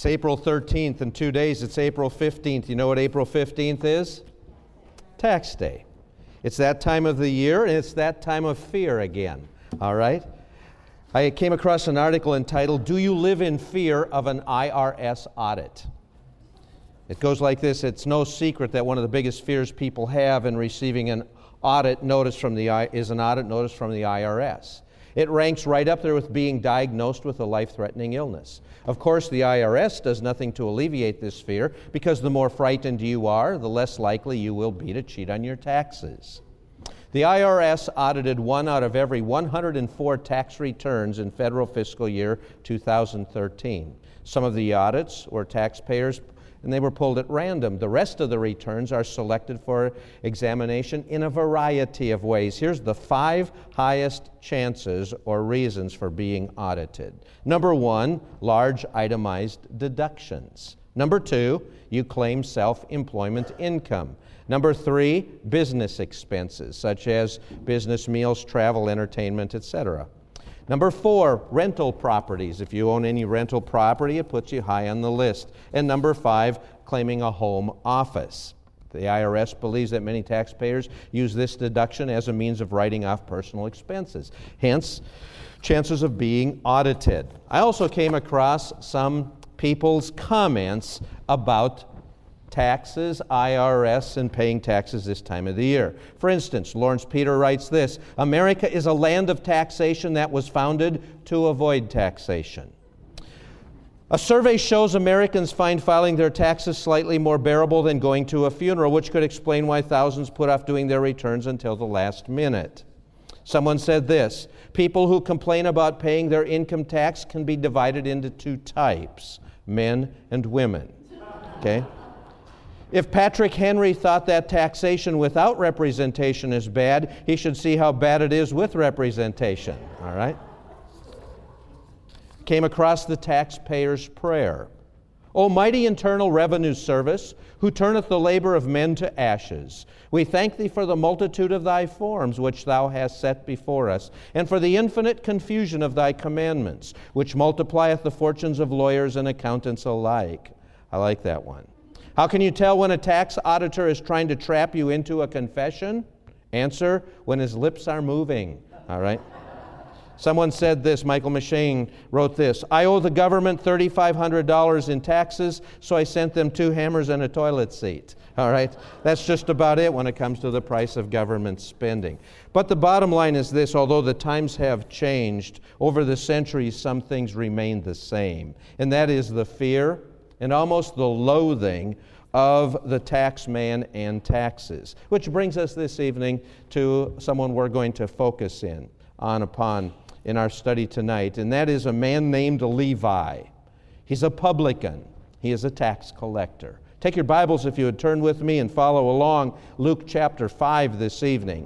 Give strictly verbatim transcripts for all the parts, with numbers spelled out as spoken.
It's April thirteenth. In two days, it's April fifteenth. You know what April fifteenth is? Tax Day. It's that time of the year, and it's that time of fear again. All right? I came across an article entitled, "Do You Live in Fear of an I R S Audit?" It goes like this: it's no secret that one of the biggest fears people have in receiving an audit notice from the I is an audit notice from the I R S. It ranks right up there with being diagnosed with a life-threatening illness. Of course, the I R S does nothing to alleviate this fear, because the more frightened you are, the less likely you will be to cheat on your taxes. The I R S audited one out of every one hundred four tax returns in federal fiscal year two thousand thirteen. Some of the audits were taxpayers, and they were pulled at random. The rest of the returns are selected for examination in a variety of ways. Here's the five highest chances or reasons for being audited. Number one, large itemized deductions. Number two, you claim self-employment income. Number three, business expenses, such as business meals, travel, entertainment, et cetera. Number four, rental properties. If you own any rental property, it puts you high on the list. And number five, claiming a home office. The I R S believes that many taxpayers use this deduction as a means of writing off personal expenses. Hence, chances of being audited. I also came across some people's comments about taxes, I R S, and paying taxes this time of the year. For instance, Lawrence Peter writes this: "America is a land of taxation that was founded to avoid taxation." A survey shows Americans find filing their taxes slightly more bearable than going to a funeral, which could explain why thousands put off doing their returns until the last minute. Someone said this: "People who complain about paying their income tax can be divided into two types, men and women." Okay? If Patrick Henry thought that taxation without representation is bad, he should see how bad it is with representation. All right? Came across the taxpayer's prayer. "O mighty Internal Revenue Service, who turneth the labor of men to ashes, we thank thee for the multitude of thy forms which thou hast set before us, and for the infinite confusion of thy commandments, which multiplieth the fortunes of lawyers and accountants alike." I like that one. How can you tell when a tax auditor is trying to trap you into a confession? Answer: when his lips are moving. All right? Someone said this, Michael Machine wrote this: "I owe the government three thousand five hundred dollars in taxes, so I sent them two hammers and a toilet seat." All right? That's just about it when it comes to the price of government spending. But the bottom line is this: although the times have changed, over the centuries some things remain the same. And that is the fear and almost the loathing of the tax man and taxes. Which brings us this evening to someone we're going to focus in on upon in our study tonight, and that is a man named Levi. He's a publican. He is a tax collector. Take your Bibles, if you would, turn with me and follow along Luke chapter five this evening.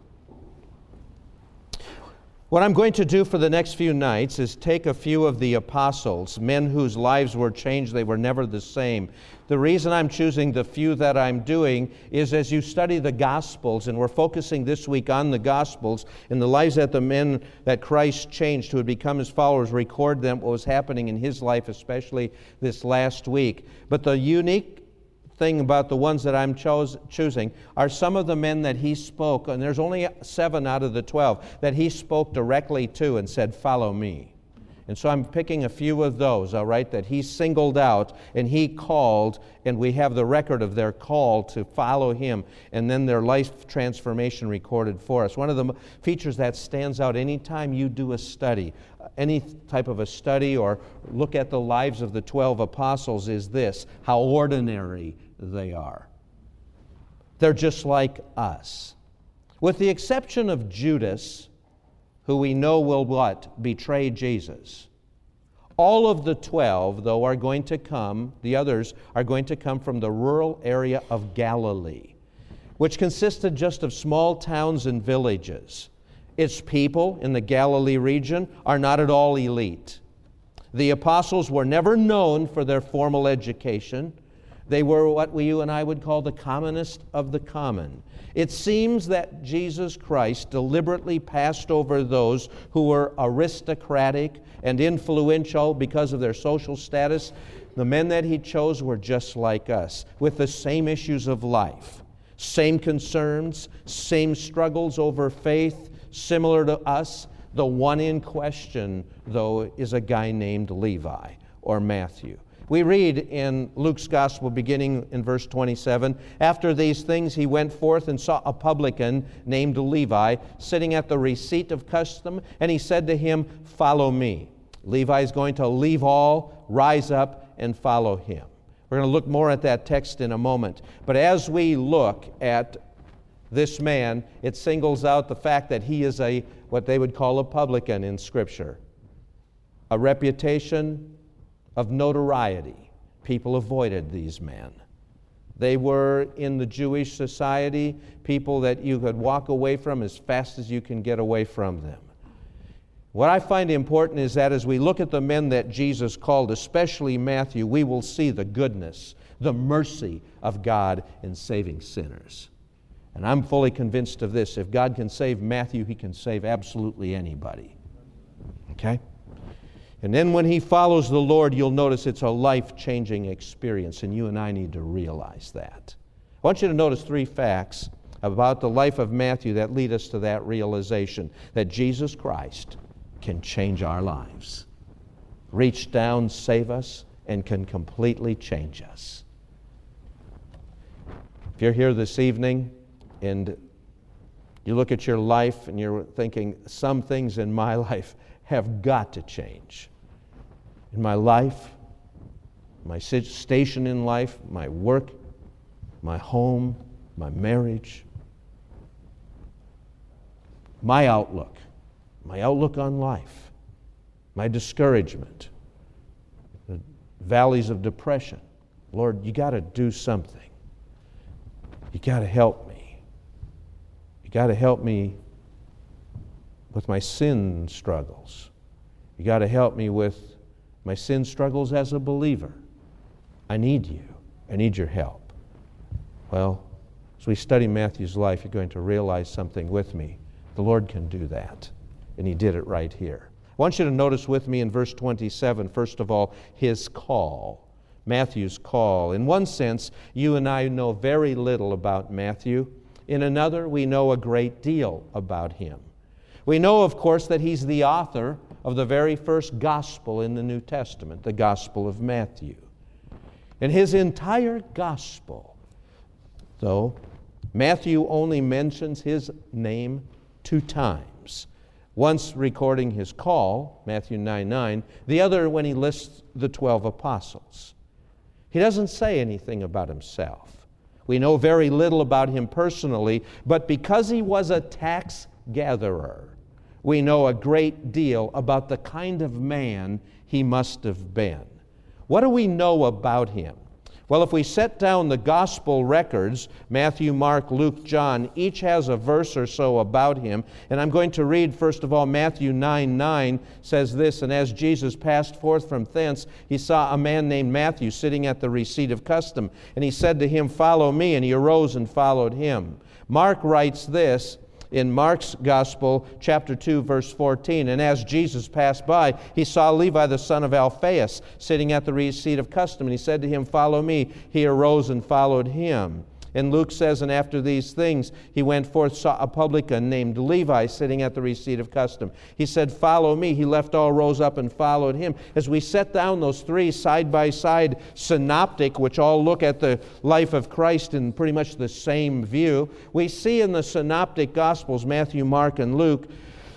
What I'm going to do for the next few nights is take a few of the apostles, men whose lives were changed, they were never the same. The reason I'm choosing the few that I'm doing is as you study the Gospels, and we're focusing this week on the Gospels, and the lives that the men that Christ changed who had become His followers, record them, what was happening in His life, especially this last week. But the unique thing about the ones that I'm chose, choosing are some of the men that He spoke, and there's only seven out of the twelve that He spoke directly to and said, "Follow me." And so I'm picking a few of those, all right, that He singled out and He called, and we have the record of their call to follow Him, and then their life transformation recorded for us. One of the features that stands out anytime you do a study, any type of a study or look at the lives of the twelve apostles, is this: how ordinary they are. They're just like us. With the exception of Judas, who we know will what? Betray Jesus. All of the twelve, though, are going to come, the others are going to come from the rural area of Galilee, which consisted just of small towns and villages. Its people in the Galilee region are not at all elite. The apostles were never known for their formal education. They were what we, you and I would call the commonest of the common. It seems that Jesus Christ deliberately passed over those who were aristocratic and influential because of their social status. The men that he chose were just like us, with the same issues of life, same concerns, same struggles over faith, similar to us. The one in question, though, is a guy named Levi or Matthew. We read in Luke's Gospel, beginning in verse twenty-seven, after these things he went forth and saw a publican named Levi sitting at the receipt of custom, and he said to him, "Follow me." Levi is going to leave all, rise up, and follow him. We're going to look more at that text in a moment. But as we look at this man, it singles out the fact that he is a what they would call a publican in Scripture. A reputation of notoriety. People avoided these men. They were, in the Jewish society, people that you could walk away from as fast as you can get away from them. What I find important is that as we look at the men that Jesus called, especially Matthew, we will see the goodness, the mercy of God in saving sinners. And I'm fully convinced of this. If God can save Matthew, he can save absolutely anybody. Okay? And then when he follows the Lord, you'll notice it's a life-changing experience, and you and I need to realize that. I want you to notice three facts about the life of Matthew that lead us to that realization, that Jesus Christ can change our lives, reach down, save us, and can completely change us. If you're here this evening and you look at your life and you're thinking, some things in my life have got to change. In my life, my station in life, my work, my home, my marriage, my outlook, my outlook on life, my discouragement, the valleys of depression. Lord, you got to do something. You got to help me. You got to help me with my sin struggles. You got to help me with my sin struggles as a believer. I need you. I need your help. Well, as we study Matthew's life, you're going to realize something with me. The Lord can do that, and he did it right here. I want you to notice with me in verse twenty-seven, first of all, his call. Matthew's call. In one sense, you and I know very little about Matthew. In another, we know a great deal about him. We know, of course, that he's the author of the very first gospel in the New Testament, the Gospel of Matthew. In his entire gospel, though, Matthew only mentions his name two times. Once recording his call, Matthew nine nine, the other when he lists the twelve apostles. He doesn't say anything about himself. We know very little about him personally, but because he was a tax gatherer, we know a great deal about the kind of man he must have been. What do we know about him? Well, if we set down the gospel records, Matthew, Mark, Luke, John, each has a verse or so about him. And I'm going to read, first of all, Matthew nine nine says this, "And as Jesus passed forth from thence, he saw a man named Matthew sitting at the receipt of custom. And he said to him, 'Follow me.' And he arose and followed him." Mark writes this in Mark's Gospel, chapter two, verse fourteen, "And as Jesus passed by, he saw Levi the son of Alphaeus sitting at the receipt of custom. And he said to him, 'Follow me.' He arose and followed him." And Luke says, "And after these things, he went forth, saw a publican named Levi sitting at the receipt of custom. He said, 'Follow me.' He left all, rose up, and followed him." As we set down those three side-by-side synoptic, which all look at the life of Christ in pretty much the same view, we see in the synoptic Gospels, Matthew, Mark, and Luke,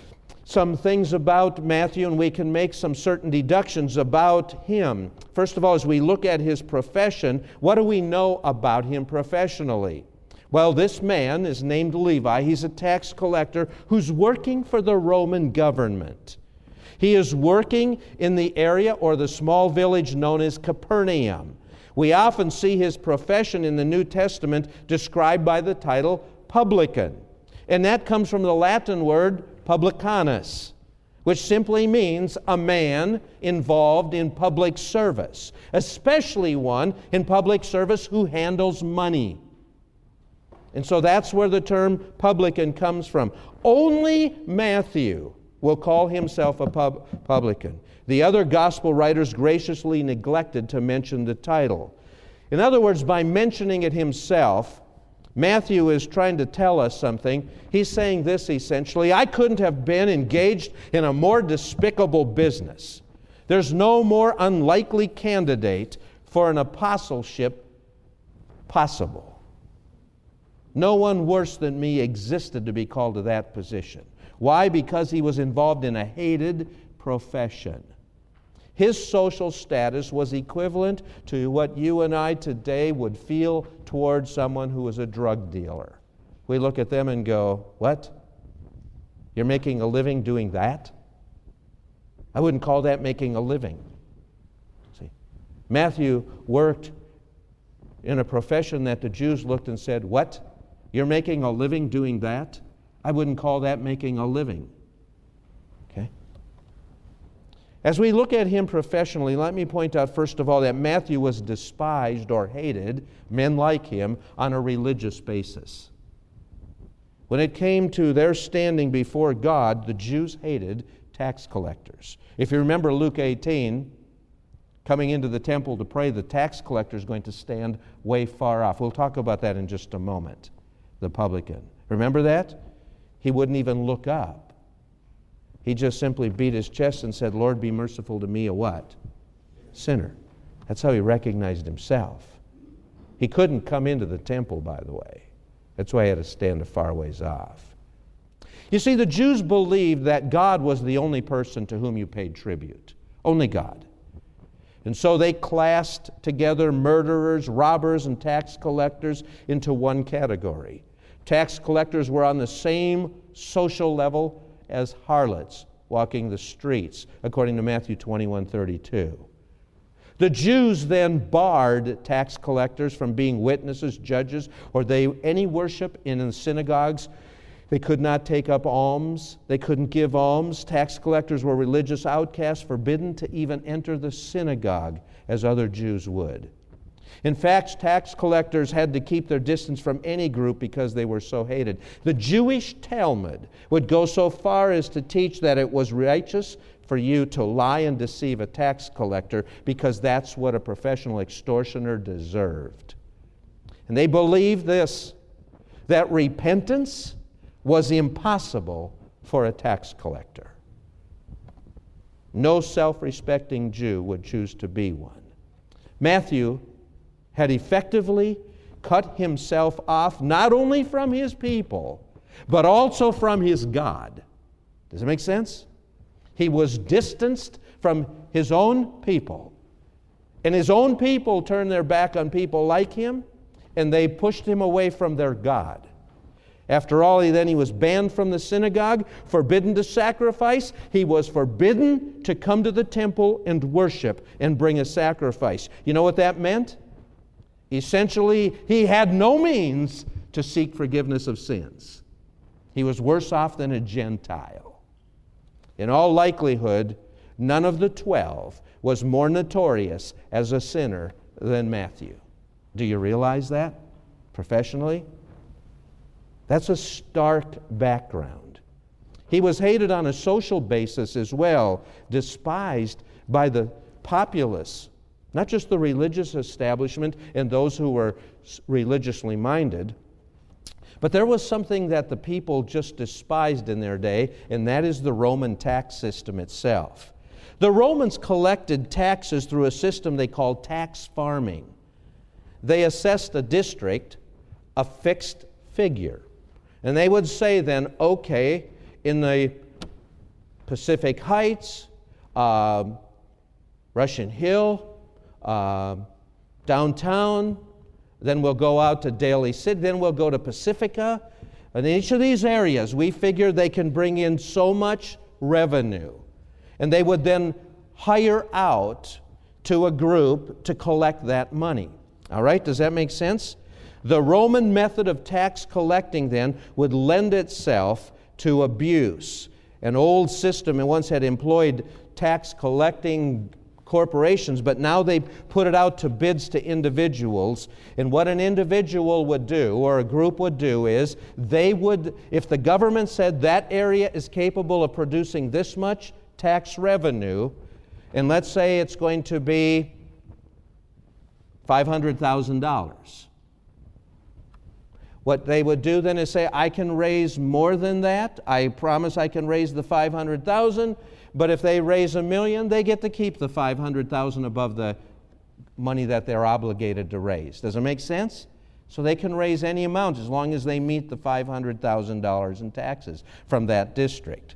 some things about Matthew, and we can make some certain deductions about him. First of all, as we look at his profession, what do we know about him professionally? Well, this man is named Levi. He's a tax collector who's working for the Roman government. He is working in the area or the small village known as Capernaum. We often see his profession in the New Testament described by the title publican. And that comes from the Latin word publicanus, which simply means a man involved in public service, especially one in public service who handles money. And so that's where the term publican comes from. Only Matthew will call himself a pub- publican. The other gospel writers graciously neglected to mention the title. In other words, by mentioning it himself, Matthew is trying to tell us something. He's saying this essentially: I couldn't have been engaged in a more despicable business. There's no more unlikely candidate for an apostleship possible. No one worse than me existed to be called to that position. Why? Because he was involved in a hated profession. His social status was equivalent to what you and I today would feel towards someone who was a drug dealer. We look at them and go, what? You're making a living doing that? I wouldn't call that making a living. See, Matthew worked in a profession that the Jews looked and said, what? You're making a living doing that? I wouldn't call that making a living. Okay? As we look at him professionally, let me point out first of all that Matthew was despised or hated, men like him, on a religious basis. When it came to their standing before God, the Jews hated tax collectors. If you remember Luke eighteen, coming into the temple to pray, the tax collector is going to stand way far off. We'll talk about that in just a moment, the publican. Remember that? He wouldn't even look up. He just simply beat his chest and said, Lord, be merciful to me, a what? Sinner. That's how he recognized himself. He couldn't come into the temple, by the way. That's why he had to stand a far ways off. You see, the Jews believed that God was the only person to whom you paid tribute. Only God. And so they classed together murderers, robbers, and tax collectors into one category. Tax collectors were on the same social level as harlots walking the streets, according to Matthew twenty-one thirty-two. The Jews then barred tax collectors from being witnesses, judges, or they any worship in the synagogues. They could not take up alms. They couldn't give alms. Tax collectors were religious outcasts, forbidden to even enter the synagogue as other Jews would. In fact, tax collectors had to keep their distance from any group because they were so hated. The Jewish Talmud would go so far as to teach that it was righteous for you to lie and deceive a tax collector because that's what a professional extortioner deserved. And they believed this, that repentance was impossible for a tax collector. No self-respecting Jew would choose to be one. Matthew had effectively cut himself off not only from his people, but also from his God. Does it make sense? He was distanced from his own people. And his own people turned their back on people like him, and they pushed him away from their God. After all, he then he was banned from the synagogue, forbidden to sacrifice. He was forbidden to come to the temple and worship and bring a sacrifice. You know what that meant? Essentially, he had no means to seek forgiveness of sins. He was worse off than a Gentile. In all likelihood, none of the twelve was more notorious as a sinner than Matthew. Do you realize that professionally? That's a stark background. He was hated on a social basis as well, despised by the populace, not just the religious establishment and those who were religiously minded, but there was something that the people just despised in their day, and that is the Roman tax system itself. The Romans collected taxes through a system they called tax farming. They assessed a district a fixed figure. And they would say then, okay, in the Pacific Heights, uh, Russian Hill, uh, downtown, then we'll go out to Daly City, then we'll go to Pacifica. And in each of these areas, we figure they can bring in so much revenue. And they would then hire out to a group to collect that money. All right, does that make sense? The Roman method of tax collecting then would lend itself to abuse. an old system and once had employed tax collecting corporations, but now they put it out to bids to individuals. And what an individual would do, or a group would do, is they would, if the government said that area is capable of producing this much tax revenue, and let's say it's going to be five hundred thousand dollars. What they would do then is say, I can raise more than that. I promise I can raise the five hundred thousand dollars. But if they raise a million, they get to keep the five hundred thousand dollars above the money that they're obligated to raise. Does it make sense? So they can raise any amount as long as they meet the five hundred thousand dollars in taxes from that district.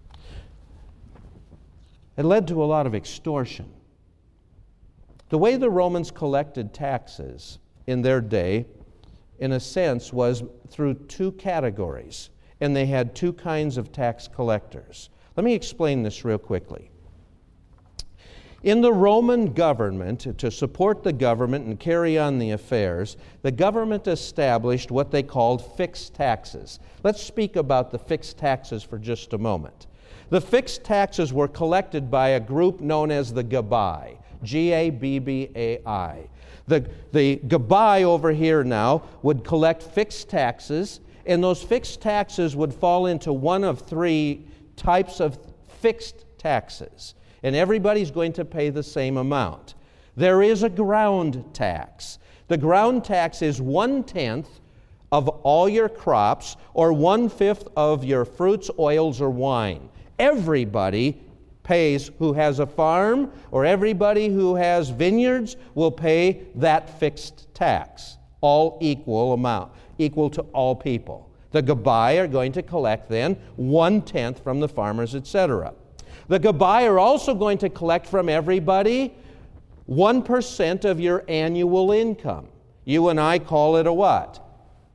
It led to a lot of extortion. The way the Romans collected taxes in their day, in a sense, was through two categories, and they had two kinds of tax collectors. Let me explain this real quickly. In the Roman government, to support the government and carry on the affairs, the government established what they called fixed taxes. Let's speak about the fixed taxes for just a moment. The fixed taxes were collected by a group known as the Gabai, G A B B A I. The, the Gabai over here now would collect fixed taxes, and those fixed taxes would fall into one of three types of fixed taxes, and everybody's going to pay the same amount. There is a ground tax. The ground tax is one-tenth of all your crops or one-fifth of your fruits, oils, or wine. Everybody pays who has a farm, or everybody who has vineyards will pay that fixed tax, all equal amount, equal to all people. The Gabai are going to collect then one-tenth from the farmers, et cetera. The Gabai are also going to collect from everybody one percent of your annual income. You and I call it a what?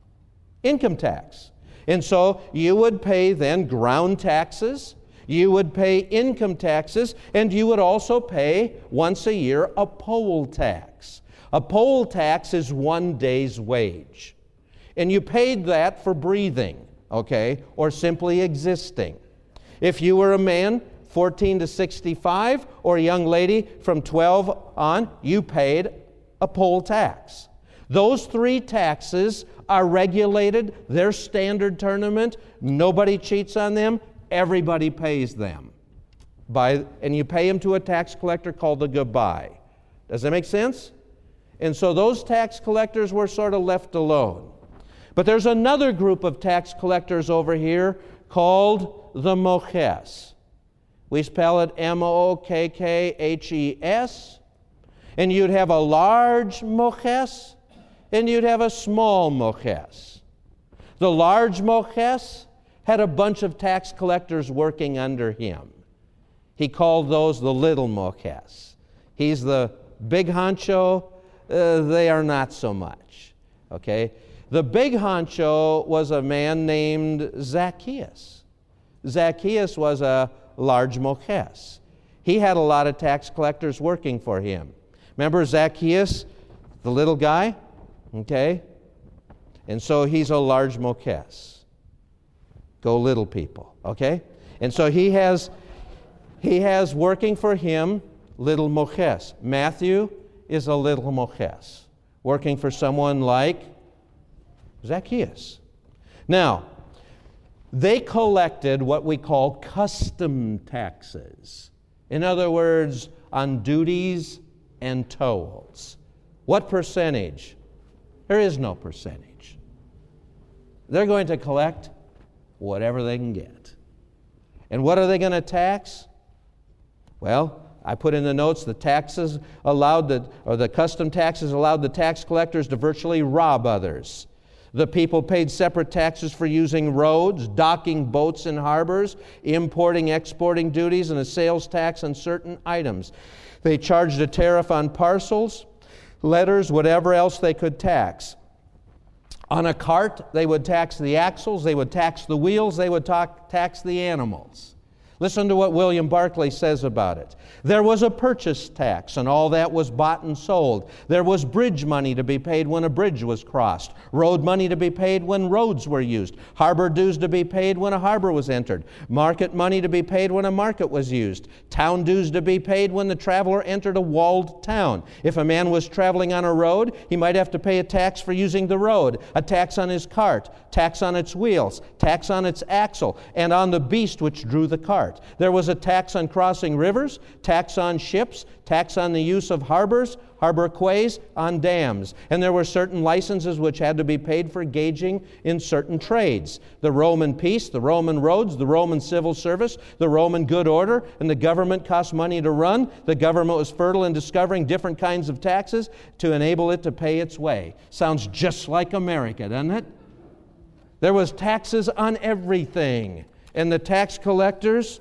Income tax. And so you would pay then ground taxes, you would pay income taxes, and you would also pay once a year a poll tax. A poll tax is one day's wage. And you paid that for breathing, okay, or simply existing. If you were a man, fourteen to sixty-five, or a young lady from twelve on, you paid a poll tax. Those three taxes are regulated. They're standard tournament. Nobody cheats on them. Everybody pays them. By, and you pay them to a tax collector called the Gabai. Does that make sense? And so those tax collectors were sort of left alone. But there's another group of tax collectors over here called the Moches. We spell it M O K K H E S. And you'd have a large Moches, and you'd have a small Moches. The large Moches had a bunch of tax collectors working under him. He called those the little Moches. He's the big honcho. Uh, they are not so much. Okay? The big honcho was a man named Zacchaeus. Zacchaeus was a large Moches. He had a lot of tax collectors working for him. Remember Zacchaeus, the little guy? Okay? And so he's a large Moches. Go little people, okay? And so he has he has working for him little Moches. Matthew is a little Moches, working for someone like Zacchaeus. Now, they collected what we call custom taxes. In other words, on duties and tolls. What percentage? There is no percentage. They're going to collect whatever they can get. And what are they going to tax? Well, I put in the notes the taxes allowed, the, or the custom taxes allowed the tax collectors to virtually rob others. The people paid separate taxes for using roads, docking boats in harbors, importing, exporting duties, and a sales tax on certain items. They charged a tariff on parcels, letters, whatever else they could tax. On a cart, they would tax the axles, they would tax the wheels, they would ta- tax the animals. Listen to what William Barclay says about it. There was a purchase tax, and all that was bought and sold. There was bridge money to be paid when a bridge was crossed, road money to be paid when roads were used, harbor dues to be paid when a harbor was entered, market money to be paid when a market was used, town dues to be paid when the traveler entered a walled town. If a man was traveling on a road, he might have to pay a tax for using the road, a tax on his cart, tax on its wheels, tax on its axle, and on the beast which drew the cart. There was a tax on crossing rivers, tax on ships, tax on the use of harbors, harbor quays, on dams. And there were certain licenses which had to be paid for gauging in certain trades. The Roman peace, the Roman roads, the Roman civil service, the Roman good order, and the government cost money to run. The government was fertile in discovering different kinds of taxes to enable it to pay its way. Sounds just like America, doesn't it? There was taxes on everything. And the tax collectors,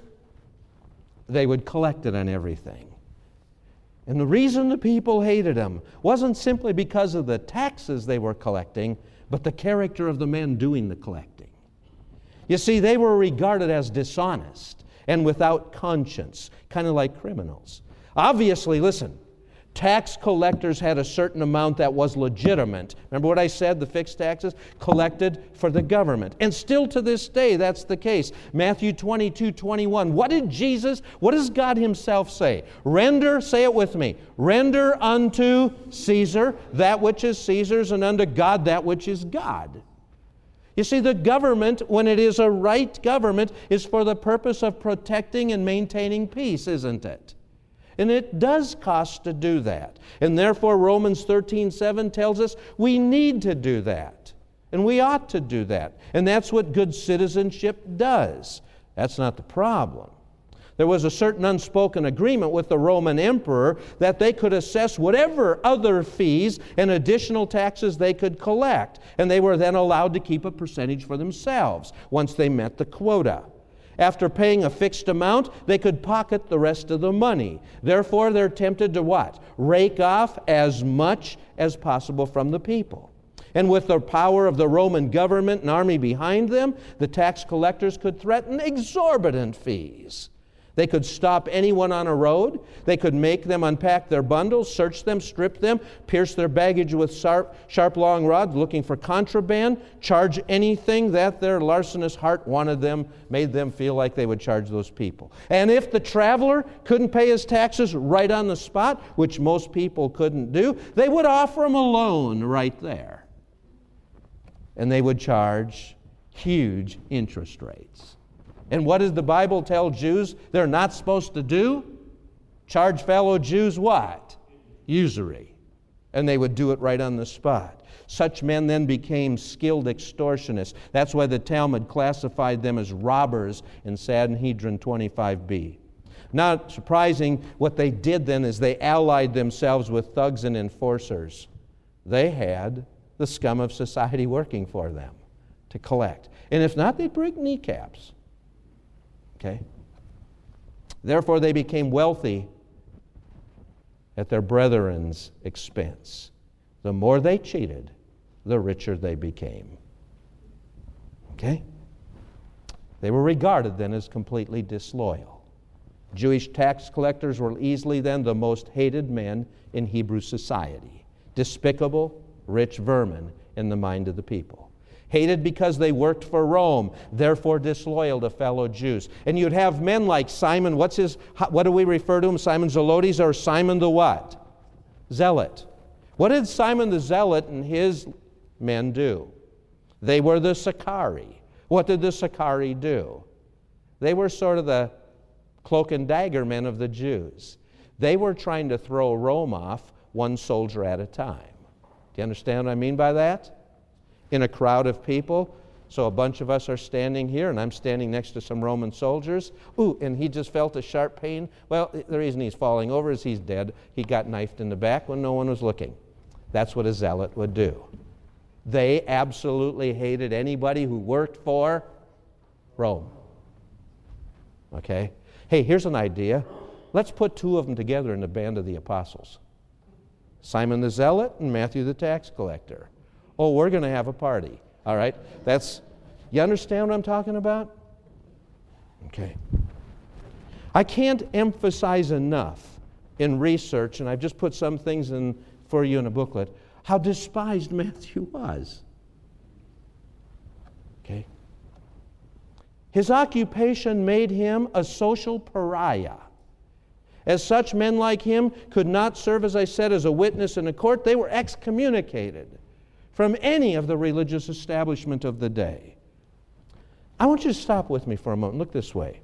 they would collect it on everything. And the reason the people hated them wasn't simply because of the taxes they were collecting, but the character of the men doing the collecting. You see, they were regarded as dishonest and without conscience, kind of like criminals. Obviously, listen, tax collectors had a certain amount that was legitimate. Remember what I said, the fixed taxes? Collected for the government. And still to this day, that's the case. Matthew twenty-two twenty-one. What did Jesus, what does God Himself say? Render, say it with me, render unto Caesar that which is Caesar's, and unto God that which is God. You see, the government, when it is a right government, is for the purpose of protecting and maintaining peace, isn't it? And it does cost to do that. And therefore, Romans thirteen seven tells us we need to do that. And we ought to do that. And that's what good citizenship does. That's not the problem. There was a certain unspoken agreement with the Roman emperor that they could assess whatever other fees and additional taxes they could collect. And they were then allowed to keep a percentage for themselves once they met the quota. After paying a fixed amount, they could pocket the rest of the money. Therefore, they're tempted to what? Rake off as much as possible from the people. And with the power of the Roman government and army behind them, the tax collectors could threaten exorbitant fees. They could stop anyone on a road. They could make them unpack their bundles, search them, strip them, pierce their baggage with sharp, sharp long rods looking for contraband, charge anything that their larcenous heart wanted them, made them feel like they would charge those people. And if the traveler couldn't pay his taxes right on the spot, which most people couldn't do, they would offer him a loan right there. And they would charge huge interest rates. And what does the Bible tell Jews they're not supposed to do? Charge fellow Jews what? Usury. And they would do it right on the spot. Such men then became skilled extortionists. That's why the Talmud classified them as robbers in Sanhedrin twenty-five b. Not surprising, what they did then is they allied themselves with thugs and enforcers. They had the scum of society working for them to collect. And if not, they'd break kneecaps. Okay? Therefore, they became wealthy at their brethren's expense. The more they cheated, the richer they became. Okay? They were regarded then as completely disloyal. Jewish tax collectors were easily then the most hated men in Hebrew society. Despicable, rich vermin in the mind of the people. Hated because they worked for Rome, therefore disloyal to fellow Jews. And you'd have men like Simon, what's his, what do we refer to him? Simon Zelotes or Simon the what? Zealot. What did Simon the Zealot and his men do? They were the Sicarii. What did the Sicarii do? They were sort of the cloak and dagger men of the Jews. They were trying to throw Rome off one soldier at a time. Do you understand what I mean by that? In a crowd of people. So a bunch of us are standing here, and I'm standing next to some Roman soldiers. Ooh, and he just felt a sharp pain. Well, the reason he's falling over is he's dead. He got knifed in the back when no one was looking. That's what a zealot would do. They absolutely hated anybody who worked for Rome. Okay? Hey, here's an idea. Let's put two of them together in the band of the apostles. Simon the Zealot and Matthew the tax collector. Oh, we're going to have a party. All right? That's, you understand what I'm talking about? Okay. I can't emphasize enough in research, and I've just put some things in for you in a booklet, how despised Matthew was. Okay? His occupation made him a social pariah. As such, men like him could not serve, as I said, as a witness in a court. They were excommunicated from any of the religious establishment of the day. I want you to stop with me for a moment. Look this way.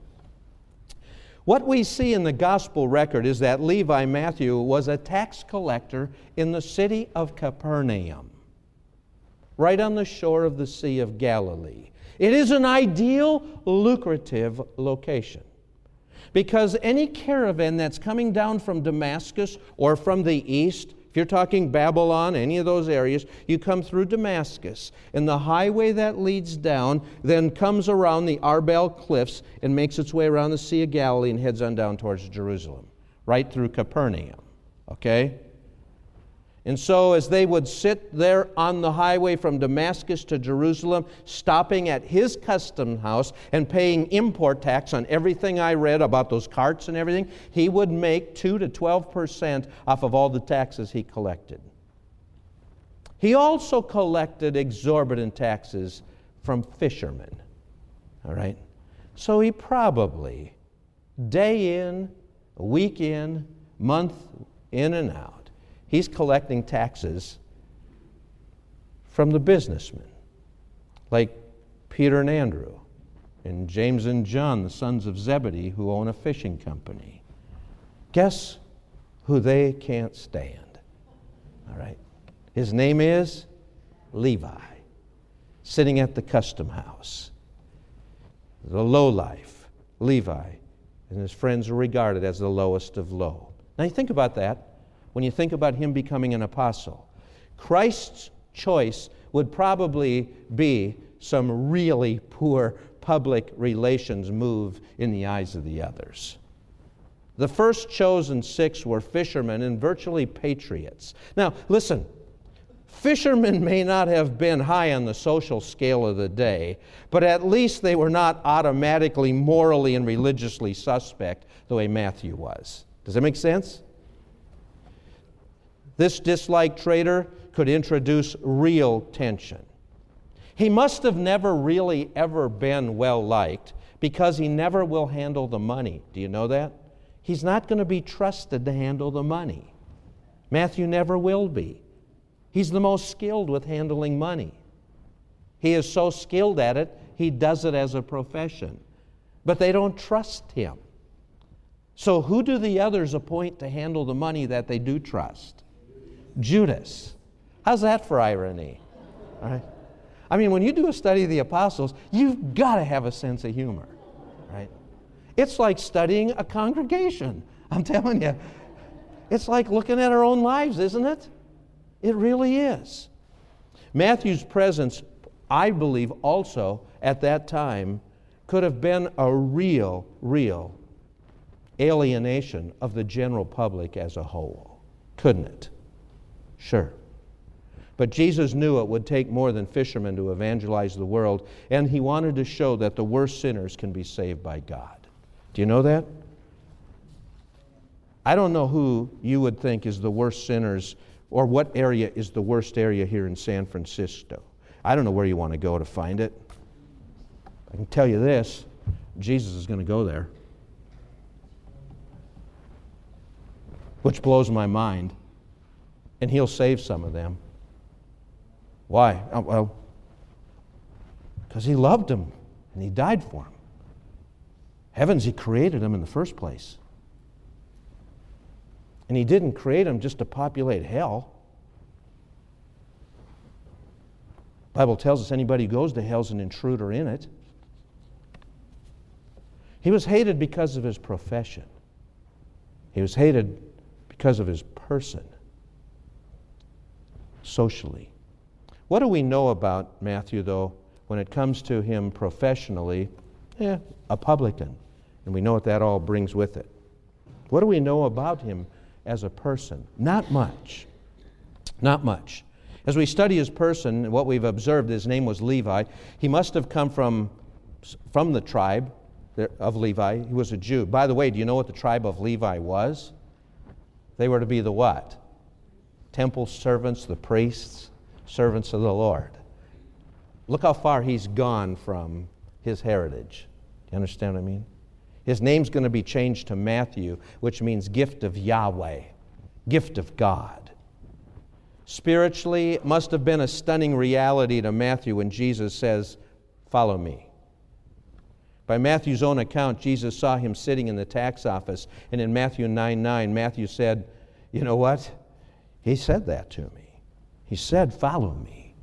What we see in the gospel record is that Levi Matthew was a tax collector in the city of Capernaum, right on the shore of the Sea of Galilee. It is an ideal, lucrative location, because any caravan that's coming down from Damascus or from the east, if you're talking Babylon, any of those areas, you come through Damascus, and the highway that leads down then comes around the Arbel Cliffs and makes its way around the Sea of Galilee and heads on down towards Jerusalem, right through Capernaum. Okay? And so as they would sit there on the highway from Damascus to Jerusalem, stopping at his custom house and paying import tax on everything I read about those carts and everything, he would make two to twelve percent off of all the taxes he collected. He also collected exorbitant taxes from fishermen. All right? So he probably, day in, week in, month in and out, he's collecting taxes from the businessmen, like Peter and Andrew, and James and John, the sons of Zebedee, who own a fishing company. Guess who they can't stand? All right. His name is Levi, sitting at the custom house. The lowlife, Levi, and his friends are regarded as the lowest of low. Now you think about that. When you think about him becoming an apostle, Christ's choice would probably be some really poor public relations move in the eyes of the others. The first chosen six were fishermen and virtually patriots. Now, listen, fishermen may not have been high on the social scale of the day, but at least they were not automatically morally and religiously suspect the way Matthew was. Does that make sense? This disliked trader could introduce real tension. He must have never really ever been well-liked because he never will handle the money. Do you know that? He's not going to be trusted to handle the money. Matthew never will be. He's the most skilled with handling money. He is so skilled at it, he does it as a profession. But they don't trust him. So who do the others appoint to handle the money that they do trust? Judas. How's that for irony? All right. I mean, when you do a study of the apostles, you've got to have a sense of humor, right? It's like studying a congregation. I'm telling you. It's like looking at our own lives, isn't it? It really is. Matthew's presence, I believe, also at that time could have been a real, real alienation of the general public as a whole, couldn't it? Sure. But Jesus knew it would take more than fishermen to evangelize the world, and he wanted to show that the worst sinners can be saved by God. Do you know that? I don't know who you would think is the worst sinners, or what area is the worst area here in San Francisco. I don't know where you want to go to find it. I can tell you this, Jesus is going to go there. Which blows my mind. And he'll save some of them. Why? Oh, well, because he loved them and he died for them. Heavens, he created them in the first place. And he didn't create them just to populate hell. The Bible tells us anybody who goes to hell is an intruder in it. He was hated because of his profession. He was hated because of his person. Socially. What do we know about Matthew, though, when it comes to him professionally? Eh, a publican. And we know what that all brings with it. What do we know about him as a person? Not much. Not much. As we study his person, what we've observed, his name was Levi. He must have come from, from the tribe of Levi. He was a Jew. By the way, do you know what the tribe of Levi was? They were to be the what? Temple servants, the priests, servants of the Lord. Look how far he's gone from his heritage. Do you understand what I mean? His name's going to be changed to Matthew, which means gift of Yahweh, gift of God. Spiritually, it must have been a stunning reality to Matthew when Jesus says, "Follow me." By Matthew's own account, Jesus saw him sitting in the tax office, and in Matthew nine nine, Matthew said, "You know what? He said that to me. He said, 'Follow me.'"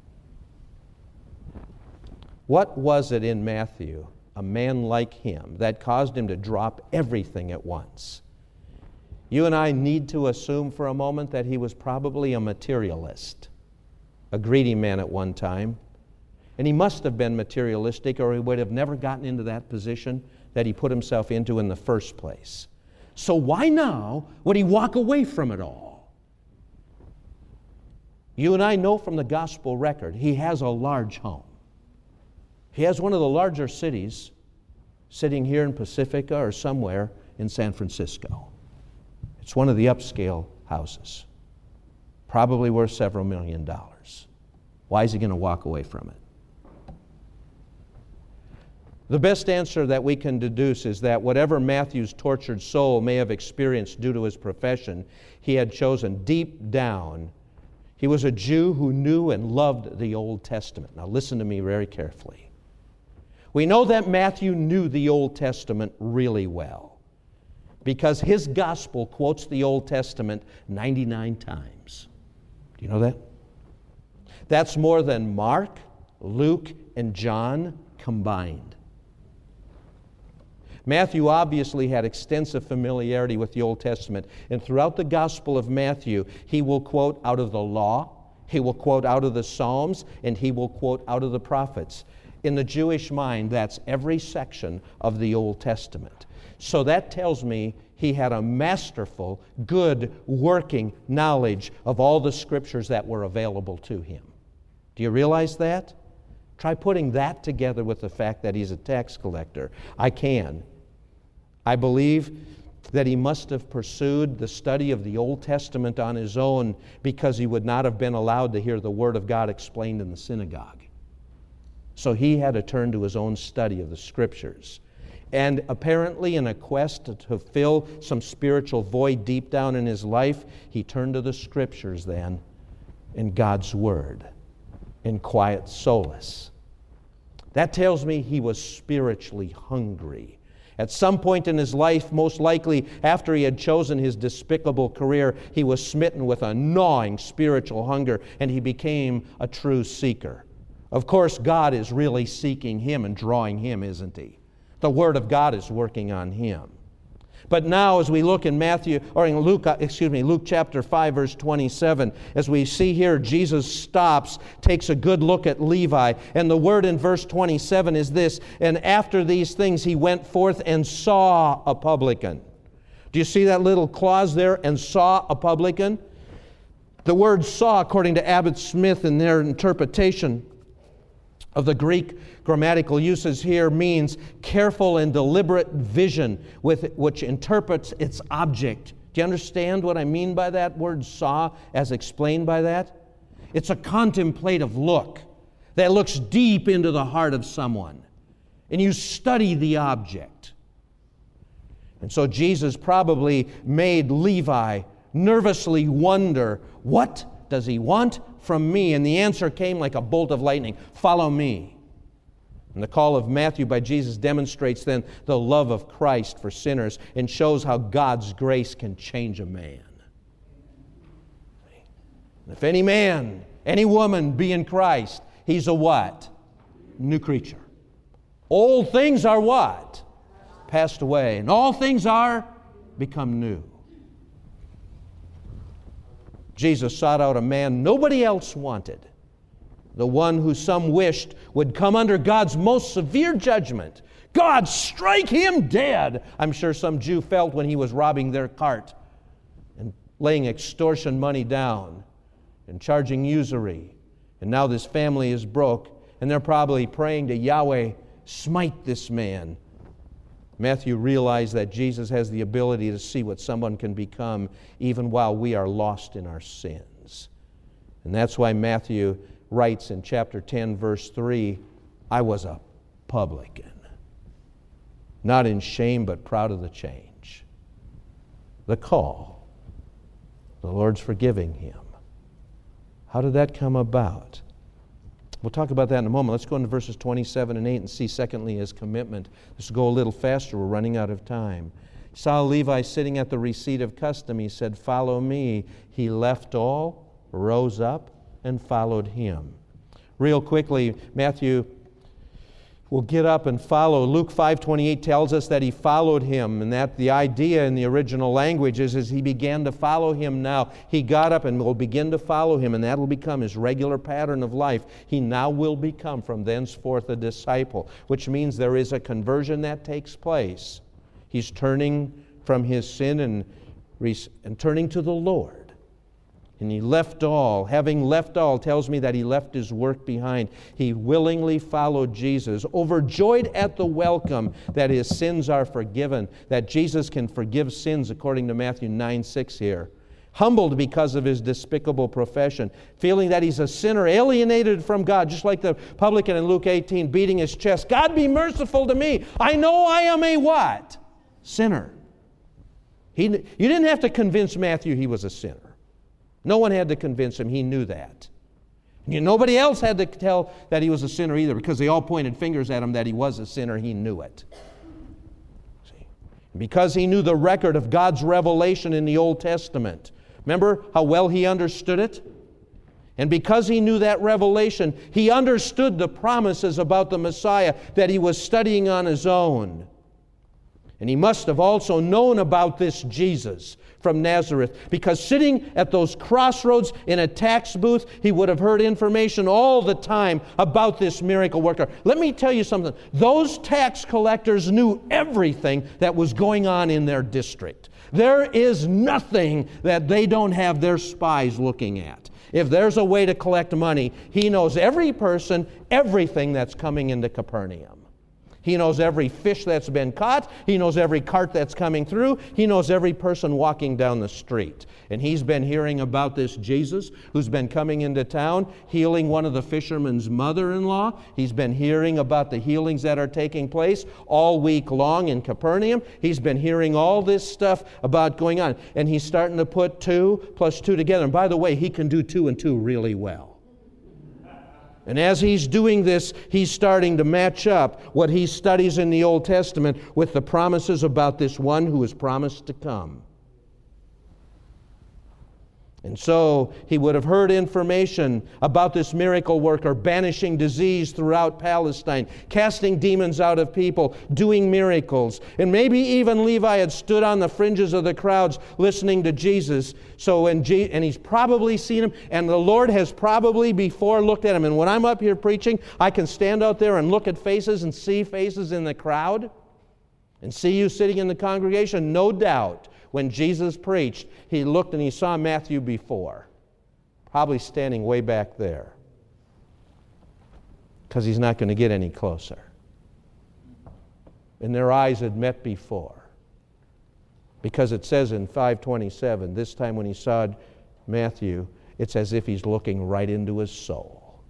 What was it in Matthew, a man like him, that caused him to drop everything at once? You and I need to assume for a moment that he was probably a materialist, a greedy man at one time. And he must have been materialistic, or he would have never gotten into that position that he put himself into in the first place. So why now would he walk away from it all? You and I know from the gospel record he has a large home. He has one of the larger cities sitting here in Pacifica or somewhere in San Francisco. It's one of the upscale houses, probably worth several million dollars. Why is he going to walk away from it? The best answer that we can deduce is that whatever Matthew's tortured soul may have experienced due to his profession, he had chosen deep down. He was a Jew who knew and loved the Old Testament. Now listen to me very carefully. We know that Matthew knew the Old Testament really well, because his gospel quotes the Old Testament ninety-nine times. Do you know that? That's more than Mark, Luke, and John combined. Matthew obviously had extensive familiarity with the Old Testament, and throughout the Gospel of Matthew, he will quote out of the law, he will quote out of the Psalms, and he will quote out of the prophets. In the Jewish mind, that's every section of the Old Testament. So that tells me he had a masterful, good, working knowledge of all the scriptures that were available to him. Do you realize that? Try putting that together with the fact that he's a tax collector. I can. I believe that he must have pursued the study of the Old Testament on his own because he would not have been allowed to hear the Word of God explained in the synagogue. So he had to turn to his own study of the Scriptures. And apparently in a quest to, to fill some spiritual void deep down in his life, he turned to the Scriptures then in God's Word in quiet solace. That tells me he was spiritually hungry. At some point in his life, most likely after he had chosen his despicable career, he was smitten with a gnawing spiritual hunger, and he became a true seeker. Of course, God is really seeking him and drawing him, isn't he? The Word of God is working on him. But now as we look in Matthew, or in Luke, excuse me, Luke chapter five, verse twenty-seven, as we see here, Jesus stops, takes a good look at Levi, and the word in verse twenty-seven is this: "And after these things he went forth and saw a publican." Do you see that little clause there, "and saw a publican"? The word "saw," according to Abbott Smith in their interpretation of the Greek grammatical uses here, means careful and deliberate vision with which interprets its object. Do you understand what I mean by that word "saw" as explained by that? It's a contemplative look that looks deep into the heart of someone, and you study the object. And so Jesus probably made Levi nervously wonder, what does he want from me? And the answer came like a bolt of lightning: "Follow me." And the call of Matthew by Jesus demonstrates then the love of Christ for sinners and shows how God's grace can change a man. If any man, any woman be in Christ, he's a what? New creature. Old things are what? Passed away. And all things are become new. Jesus sought out a man nobody else wanted. The one who some wished would come under God's most severe judgment. God, strike him dead! I'm sure some Jew felt when he was robbing their cart and laying extortion money down and charging usury. And now this family is broke, and they're probably praying to Yahweh, smite this man. Matthew realized that Jesus has the ability to see what someone can become even while we are lost in our sins. And that's why Matthew writes in chapter ten, verse three, I was a publican, not in shame but proud of the change. The call, the Lord's forgiving him. How did that come about? We'll talk about that in a moment. Let's go into verses twenty-seven and eight and see, secondly, his commitment. Let's go a little faster. We're running out of time. He saw Levi sitting at the receipt of custom. He said, follow me. He left all, rose up, and followed him. Real quickly, Matthew will get up and follow. Luke five twenty-eight tells us that he followed him, and that the idea in the original language is, is he began to follow him now. He got up and will begin to follow him, and that will become his regular pattern of life. He now will become from thenceforth a disciple, which means there is a conversion that takes place. He's turning from his sin and, and turning to the Lord. And he left all. Having left all tells me that he left his work behind. He willingly followed Jesus, overjoyed at the welcome that his sins are forgiven, that Jesus can forgive sins according to Matthew nine six here. Humbled because of his despicable profession, feeling that he's a sinner, alienated from God, just like the publican in Luke eighteen, beating his chest. God, be merciful to me. I know I am a what? Sinner. He, you didn't have to convince Matthew he was a sinner. No one had to convince him. He knew that. And nobody else had to tell that he was a sinner either, because they all pointed fingers at him that he was a sinner. He knew it. See? Because he knew the record of God's revelation in the Old Testament. Remember how well he understood it? And because he knew that revelation, he understood the promises about the Messiah that he was studying on his own. And he must have also known about this Jesus from Nazareth, because sitting at those crossroads in a tax booth, he would have heard information all the time about this miracle worker. Let me tell you something. Those tax collectors knew everything that was going on in their district. There is nothing that they don't have their spies looking at. If there's a way to collect money, he knows every person, everything that's coming into Capernaum. He knows every fish that's been caught. He knows every cart that's coming through. He knows every person walking down the street. And he's been hearing about this Jesus who's been coming into town, healing one of the fishermen's mother-in-law. He's been hearing about the healings that are taking place all week long in Capernaum. He's been hearing all this stuff about going on. And he's starting to put two plus two together. And by the way, he can do two and two really well. And as he's doing this, he's starting to match up what he studies in the Old Testament with the promises about this one who is promised to come. And so he would have heard information about this miracle worker banishing disease throughout Palestine, casting demons out of people, doing miracles. And maybe even Levi had stood on the fringes of the crowds listening to Jesus. So when Je- and he's probably seen him, and the Lord has probably before looked at him. And when I'm up here preaching, I can stand out there and look at faces and see faces in the crowd and see you sitting in the congregation, no doubt. When Jesus preached, he looked and he saw Matthew before, probably standing way back there, because he's not going to get any closer. And their eyes had met before, because it says in five twenty-seven, this time when he saw Matthew, it's as if he's looking right into his soul.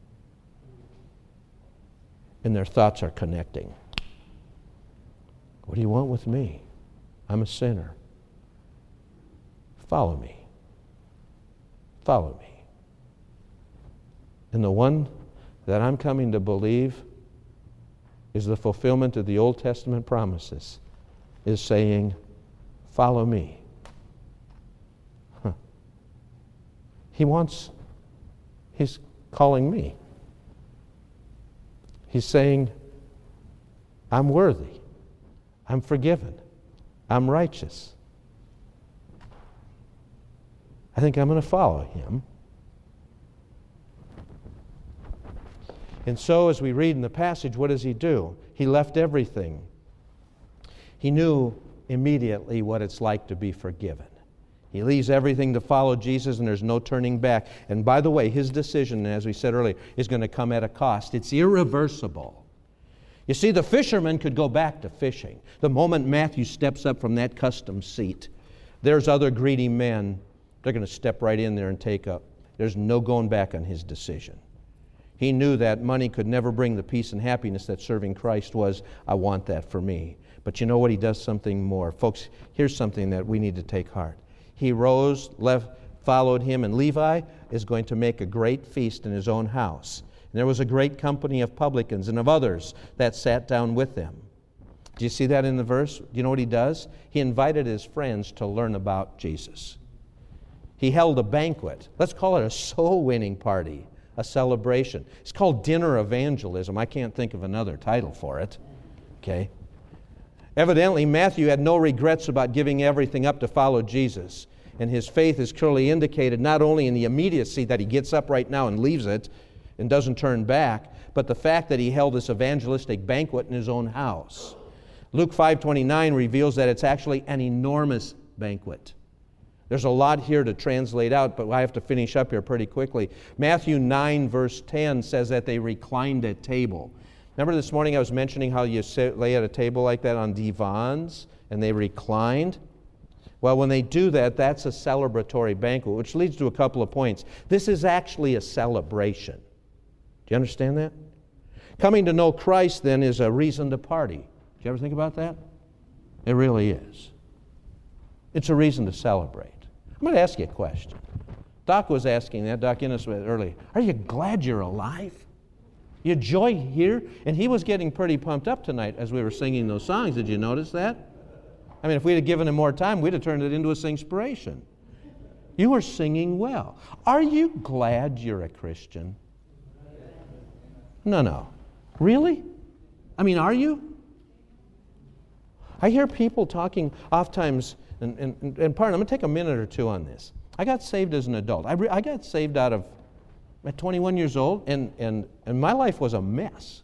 And their thoughts are connecting. What do you want with me? I'm a sinner. Follow me. Follow me. And the one that I'm coming to believe is the fulfillment of the Old Testament promises, is saying, follow me. Huh. He wants, he's calling me. He's saying, I'm worthy. I'm forgiven. I'm righteous. I think I'm going to follow him. And so as we read in the passage, what does he do? He left everything. He knew immediately what it's like to be forgiven. He leaves everything to follow Jesus, and there's no turning back. And by the way, his decision, as we said earlier, is going to come at a cost. It's irreversible. You see, the fishermen could go back to fishing. The moment Matthew steps up from that custom seat, there's other greedy men. They're going to step right in there and take up. There's no going back on his decision. He knew that money could never bring the peace and happiness that serving Christ was. I want that for me. But you know what? He does something more. Folks, here's something that we need to take heart. He rose, left, followed him, and Levi is going to make a great feast in his own house. And there was a great company of publicans and of others that sat down with them. Do you see that in the verse? Do you know what he does? He invited his friends to learn about Jesus. He held a banquet. Let's call it a soul-winning party, a celebration. It's called dinner evangelism. I can't think of another title for it. Okay? Evidently, Matthew had no regrets about giving everything up to follow Jesus. And his faith is clearly indicated not only in the immediacy that he gets up right now and leaves it and doesn't turn back, but the fact that he held this evangelistic banquet in his own house. Luke five twenty-nine reveals that it's actually an enormous banquet. There's a lot here to translate out, but I have to finish up here pretty quickly. Matthew nine verse ten says that they reclined at table. Remember this morning I was mentioning how you sit, lay at a table like that on divans and they reclined? Well, when they do that, that's a celebratory banquet, which leads to a couple of points. This is actually a celebration. Do you understand that? Coming to know Christ, then, is a reason to party. Do you ever think about that? It really is. It's a reason to celebrate. I'm going to ask you a question. Doc was asking that, Doc Innes earlier. Are you glad you're alive? You joy here? And he was getting pretty pumped up tonight as we were singing those songs. Did you notice that? I mean, if we'd have given him more time, we'd have turned it into a singspiration. You were singing well. Are you glad you're a Christian? No, no. Really? I mean, are you? I hear people talking oftentimes, and, and, and pardon, I'm going to take a minute or two on this. I got saved as an adult. I, re, I got saved out of, at twenty-one years old, and, and, and my life was a mess.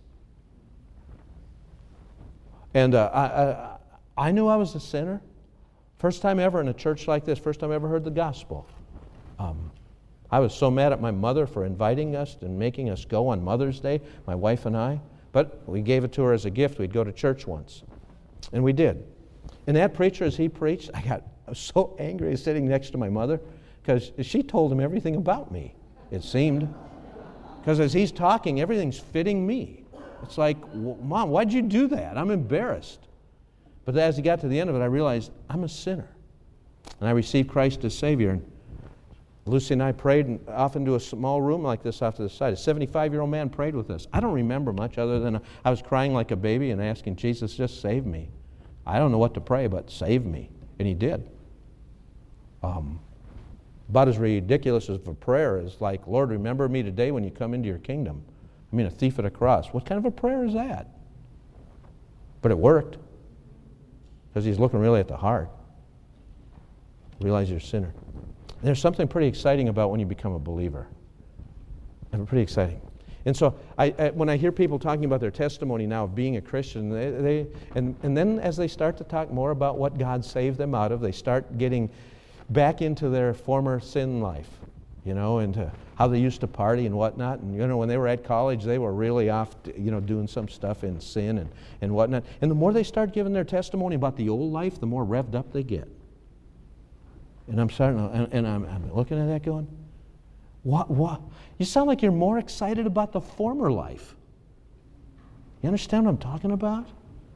And uh, I, I, I knew I was a sinner. First time ever in a church like this, first time I ever heard the gospel. Um, I was so mad at my mother for inviting us and making us go on Mother's Day, my wife and I. But we gave it to her as a gift. We'd go to church once. And we did. And that preacher, as he preached, I got I was so angry sitting next to my mother because she told him everything about me, it seemed. Because as he's talking, everything's fitting me. It's like, Mom, why'd you do that? I'm embarrassed. But as he got to the end of it, I realized I'm a sinner. And I received Christ as Savior. And Lucy and I prayed off into a small room like this off to the side. A seventy-five-year-old man prayed with us. I don't remember much other than I was crying like a baby and asking Jesus, just save me. I don't know what to pray, but save me. And he did. Um, about as ridiculous as a prayer is like, Lord, remember me today when you come into your kingdom. I mean, a thief at a cross. What kind of a prayer is that? But it worked. Because he's looking really at the heart. Realize you're a sinner. And there's something pretty exciting about when you become a believer. And pretty exciting. And so I, I, when I hear people talking about their testimony now of being a Christian, they, they and, and then as they start to talk more about what God saved them out of, they start getting back into their former sin life, you know, into how they used to party and whatnot. And, you know, when they were at college, they were really off, to, you know, doing some stuff in sin and, and whatnot. And the more they start giving their testimony about the old life, the more revved up they get. And I'm starting to, and, and I'm, I'm looking at that going, what, what? You sound like you're more excited about the former life. You understand what I'm talking about?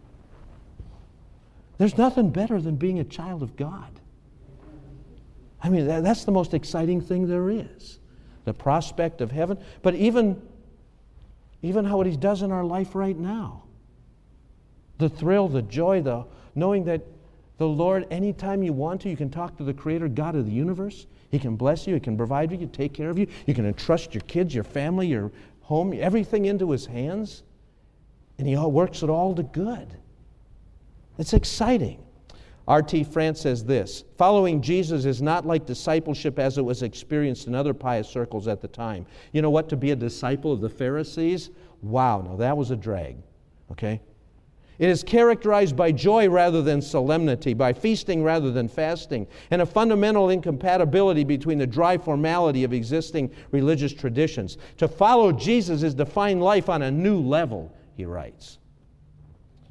There's nothing better than being a child of God. I mean, that, that's the most exciting thing there is. The prospect of heaven, but even, even how what he does in our life right now. The thrill, the joy, the knowing that the Lord, anytime you want to, you can talk to the Creator, God of the universe. He can bless you, He can provide for you, take care of you. You can entrust your kids, your family, your home, everything into His hands. And He all works it all to good. It's exciting. R T France says this, following Jesus is not like discipleship as it was experienced in other pious circles at the time. You know what? To be a disciple of the Pharisees, wow, now that was a drag, okay? It is characterized by joy rather than solemnity, by feasting rather than fasting, and a fundamental incompatibility between the dry formality of existing religious traditions. To follow Jesus is to find life on a new level, he writes.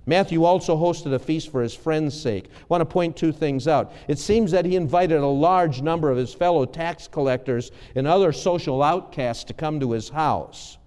Matthew also hosted a feast for his friends' sake. I want to point two things out. It seems that he invited a large number of his fellow tax collectors and other social outcasts to come to his house.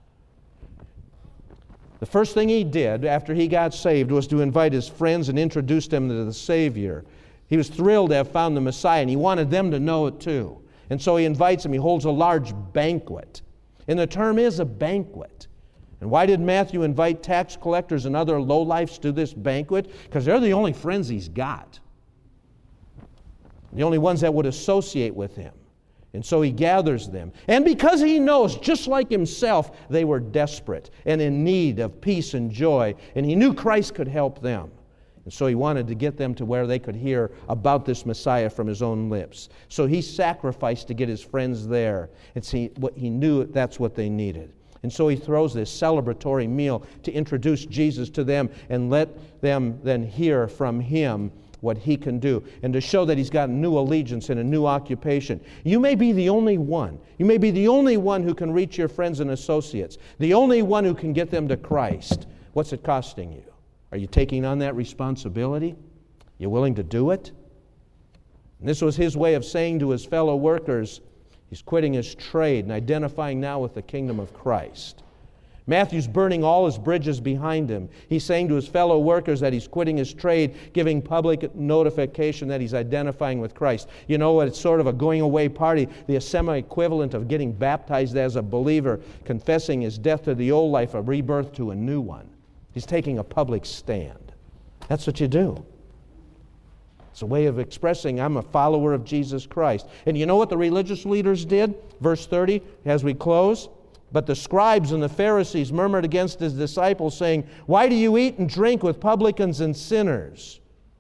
The first thing he did after he got saved was to invite his friends and introduce them to the Savior. He was thrilled to have found the Messiah, and he wanted them to know it too. And so he invites them. He holds a large banquet. And the term is a banquet. And why did Matthew invite tax collectors and other lowlifes to this banquet? Because they're the only friends he's got. The only ones that would associate with him. And so he gathers them. And because he knows, just like himself, they were desperate and in need of peace and joy. And he knew Christ could help them. And so he wanted to get them to where they could hear about this Messiah from his own lips. So he sacrificed to get his friends there. And see, what he knew that's what they needed. And so he throws this celebratory meal to introduce Jesus to them and let them then hear from him what he can do, and to show that he's got a new allegiance and a new occupation. You may be the only one. You may be the only one who can reach your friends and associates, the only one who can get them to Christ. What's it costing you? Are you taking on that responsibility? You willing to do it? And this was his way of saying to his fellow workers, he's quitting his trade and identifying now with the kingdom of Christ. Matthew's burning all his bridges behind him. He's saying to his fellow workers that he's quitting his trade, giving public notification that he's identifying with Christ. You know what? It's sort of a going-away party, the semi-equivalent of getting baptized as a believer, confessing his death to the old life, a rebirth to a new one. He's taking a public stand. That's what you do. It's a way of expressing, I'm a follower of Jesus Christ. And you know what the religious leaders did? Verse thirty, as we close. But the scribes and the Pharisees murmured against his disciples, saying, "Why do you eat and drink with publicans and sinners?"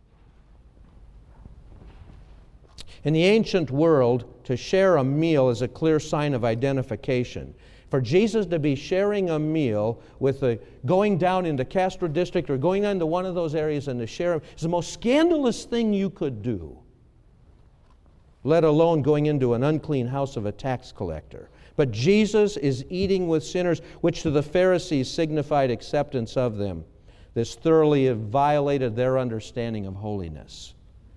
In the ancient world, to share a meal is a clear sign of identification. For Jesus to be sharing a meal with a, going down into Castro District or going into one of those areas and to share them is the most scandalous thing you could do, let alone going into an unclean house of a tax collector. But Jesus is eating with sinners, which to the Pharisees signified acceptance of them. This thoroughly violated their understanding of holiness.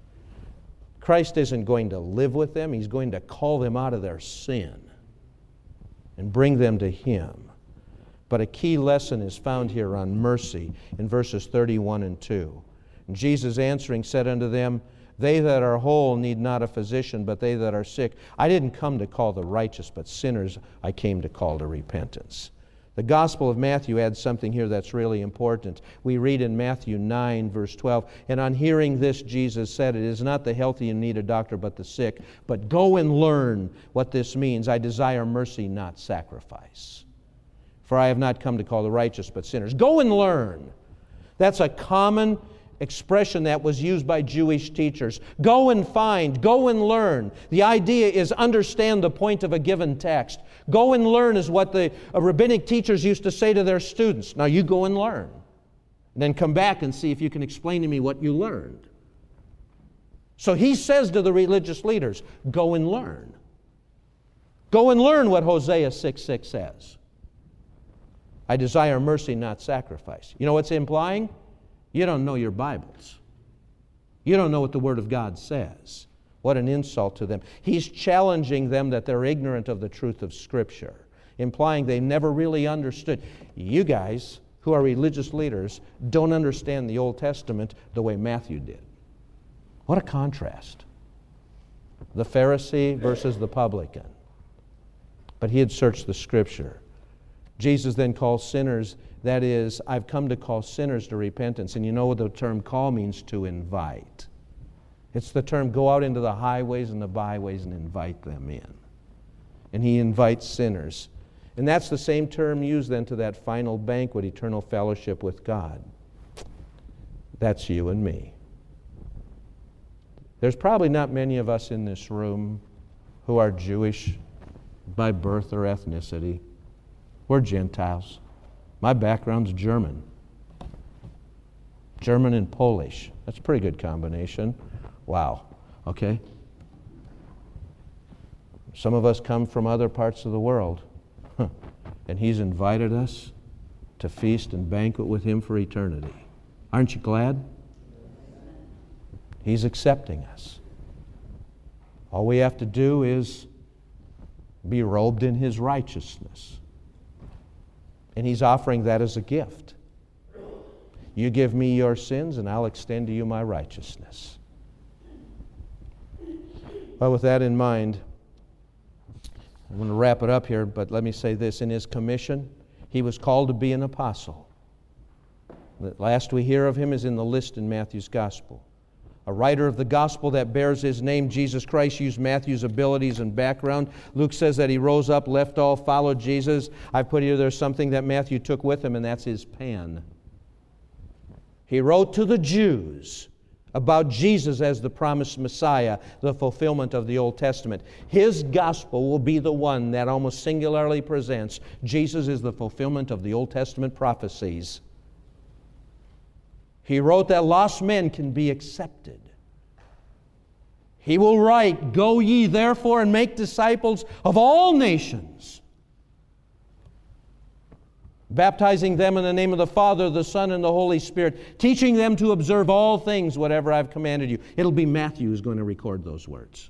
Christ isn't going to live with them. He's going to call them out of their sin and bring them to Him. But a key lesson is found here on mercy in verses thirty-one and two. And Jesus answering said unto them, "They that are whole need not a physician, but they that are sick. I didn't come to call the righteous, but sinners I came to call to repentance." The Gospel of Matthew adds something here that's really important. We read in Matthew nine, verse twelve, "And on hearing this, Jesus said, It is not the healthy who need a doctor, but the sick. But go and learn what this means. I desire mercy, not sacrifice. For I have not come to call the righteous, but sinners." Go and learn. That's a common expression that was used by Jewish teachers. Go and find, go and learn. The idea is understand the point of a given text. Go and learn is what the uh, rabbinic teachers used to say to their students. Now you go and learn. And then come back and see if you can explain to me what you learned. So he says to the religious leaders, go and learn. Go and learn what Hosea six six says. I desire mercy, not sacrifice. You know what's implying? You don't know your Bibles. You don't know what the Word of God says. What an insult to them. He's challenging them that they're ignorant of the truth of Scripture, implying they never really understood. You guys, who are religious leaders, don't understand the Old Testament the way Matthew did. What a contrast. The Pharisee versus the publican. But he had searched the Scripture. Jesus then calls sinners, that is, I've come to call sinners to repentance. And you know what the term call means? To invite. It's the term go out into the highways and the byways and invite them in. And he invites sinners. And that's the same term used then to that final banquet, eternal fellowship with God. That's you and me. There's probably not many of us in this room who are Jewish by birth or ethnicity. We're Gentiles. My background's German. German and Polish. That's a pretty good combination. Wow. Okay? Some of us come from other parts of the world. And He's invited us to feast and banquet with Him for eternity. Aren't you glad? He's accepting us. All we have to do is be robed in His righteousness. And He's offering that as a gift. You give me your sins, and I'll extend to you my righteousness. Well, with that in mind, I'm going to wrap it up here, but let me say this. In His commission, He was called to be an apostle. The last we hear of Him is in the list in Matthew's Gospel. A writer of the Gospel that bears His name, Jesus Christ, used Matthew's abilities and background. Luke says that he rose up, left all, followed Jesus. I've put here there's something that Matthew took with him, and that's his pen. He wrote to the Jews about Jesus as the promised Messiah, the fulfillment of the Old Testament. His gospel will be the one that almost singularly presents Jesus is the fulfillment of the Old Testament prophecies. He wrote that lost men can be accepted. He will write, "Go ye therefore and make disciples of all nations, baptizing them in the name of the Father, the Son, and the Holy Spirit, teaching them to observe all things, whatever I've commanded you." It'll be Matthew who's going to record those words.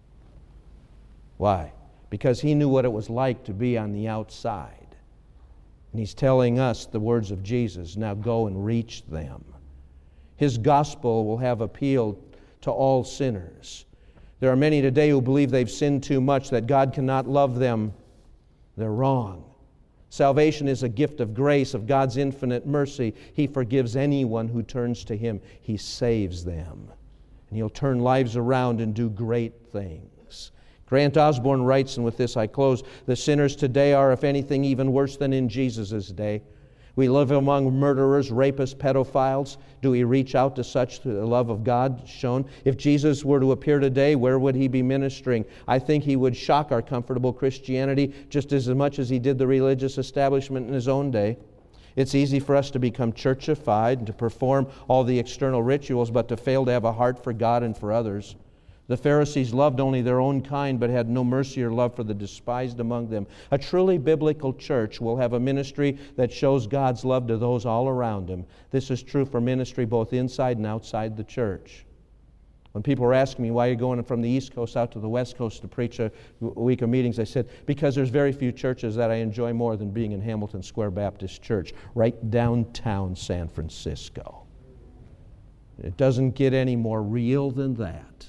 Why? Because he knew what it was like to be on the outside. And he's telling us the words of Jesus, now go and reach them. His gospel will have appeal to all sinners. There are many today who believe they've sinned too much, that God cannot love them. They're wrong. Salvation is a gift of grace, of God's infinite mercy. He forgives anyone who turns to Him. He saves them. And He'll turn lives around and do great things. Grant Osborne writes, and with this I close, the sinners today are, if anything, even worse than in Jesus' day. We live among murderers, rapists, pedophiles. Do we reach out to such through the love of God shown? If Jesus were to appear today, where would He be ministering? I think He would shock our comfortable Christianity just as much as He did the religious establishment in His own day. It's easy for us to become churchified and to perform all the external rituals, but to fail to have a heart for God and for others. The Pharisees loved only their own kind, but had no mercy or love for the despised among them. A truly biblical church will have a ministry that shows God's love to those all around them. This is true for ministry both inside and outside the church. When people were asking me, why are you going from the East Coast out to the West Coast to preach a week of meetings, I said, because there's very few churches that I enjoy more than being in Hamilton Square Baptist Church, right downtown San Francisco. It doesn't get any more real than that.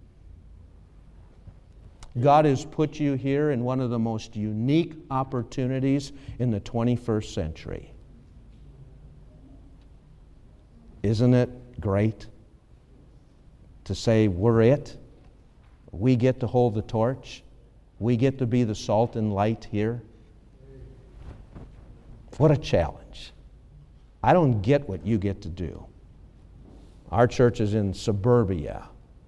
God has put you here in one of the most unique opportunities in the twenty-first century. Isn't it great to say we're it? We get to hold the torch. We get to be the salt and light here. What a challenge. I don't get what you get to do. Our church is in suburbia.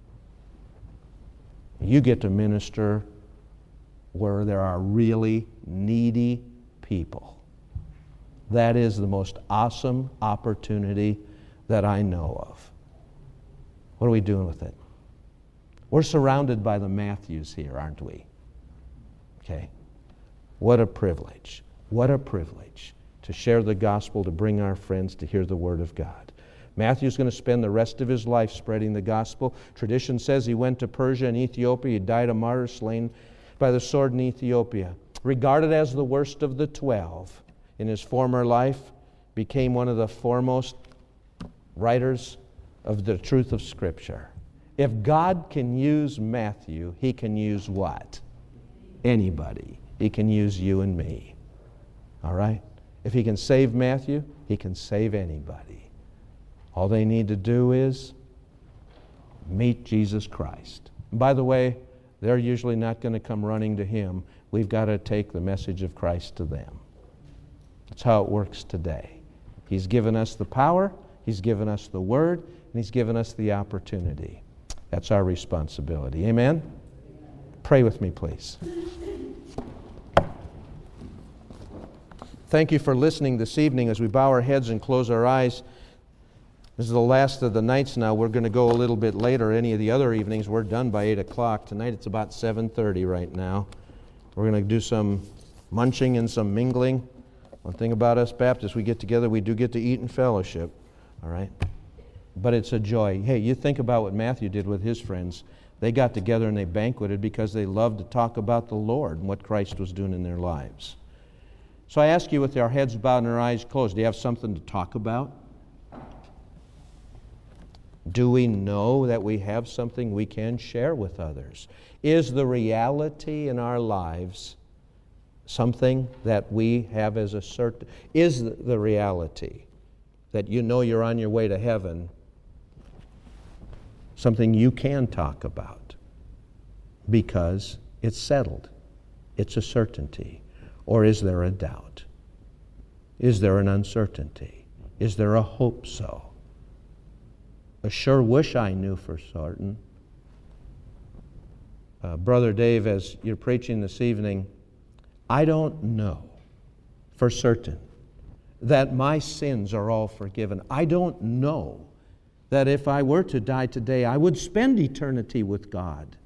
You get to minister where there are really needy people. That is the most awesome opportunity that I know of. What are we doing with it? We're surrounded by the Matthews here, aren't we? Okay. What a privilege. What a privilege to share the gospel, to bring our friends to hear the Word of God. Matthew's going to spend the rest of his life spreading the gospel. Tradition says he went to Persia and Ethiopia. He died a martyr, slain by the sword in Ethiopia. Regarded as the worst of the twelve in his former life, became one of the foremost writers of the truth of Scripture. If God can use Matthew, He can use what? Anybody. He can use you and me. All right? If He can save Matthew, He can save anybody. All they need to do is meet Jesus Christ. And by the way, they're usually not going to come running to Him. We've got to take the message of Christ to them. That's how it works today. He's given us the power, He's given us the Word, and He's given us the opportunity. That's our responsibility. Amen? Pray with me, please. Thank you for listening this evening as we bow our heads and close our eyes. This is the last of the nights now. We're going to go a little bit later. Any of the other evenings, we're done by eight o'clock. Tonight it's about seven thirty right now. We're going to do some munching and some mingling. One thing about us Baptists, we get together, we do get to eat and fellowship. All right? But it's a joy. Hey, you think about what Matthew did with his friends. They got together and they banqueted because they loved to talk about the Lord and what Christ was doing in their lives. So I ask you, with our heads bowed and our eyes closed, do you have something to talk about? Do we know that we have something we can share with others? Is the reality in our lives something that we have as a certain... Is the reality that you know you're on your way to heaven something you can talk about because it's settled, it's a certainty? Or is there a doubt? Is there an uncertainty? Is there a hope so? I sure wish I knew for certain. Uh, Brother Dave, as you're preaching this evening, I don't know for certain that my sins are all forgiven. I don't know that if I were to die today, I would spend eternity with God.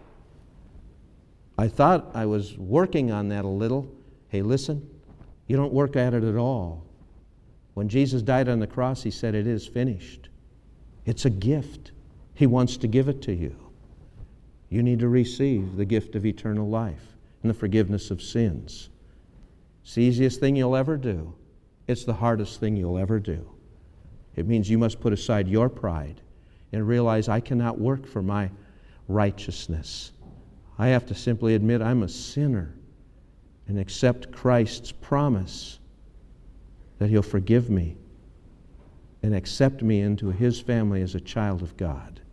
I thought I was working on that a little. Hey, listen, you don't work at it at all. When Jesus died on the cross, He said, "It is finished." It's a gift. He wants to give it to you. You need to receive the gift of eternal life and the forgiveness of sins. It's the easiest thing you'll ever do. It's the hardest thing you'll ever do. It means you must put aside your pride and realize I cannot work for my righteousness. I have to simply admit I'm a sinner and accept Christ's promise that He'll forgive me and accept me into His family as a child of God.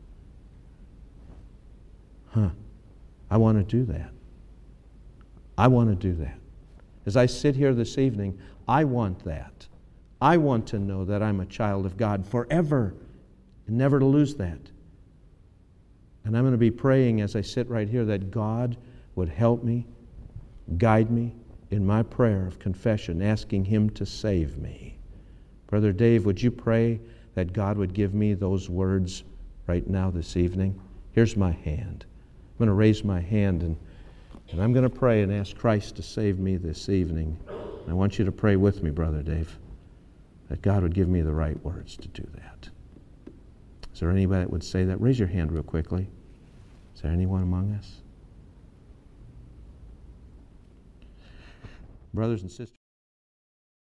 Huh. I want to do that. I want to do that. As I sit here this evening, I want that. I want to know that I'm a child of God forever and never to lose that. And I'm going to be praying as I sit right here that God would help me, guide me in my prayer of confession, asking Him to save me. Brother Dave, would you pray that God would give me those words right now this evening? Here's my hand. I'm going to raise my hand and, and I'm going to pray and ask Christ to save me this evening. I want you to pray with me, Brother Dave, that God would give me the right words to do that. Is there anybody that would say that? Raise your hand real quickly. Is there anyone among us? Brothers and sisters.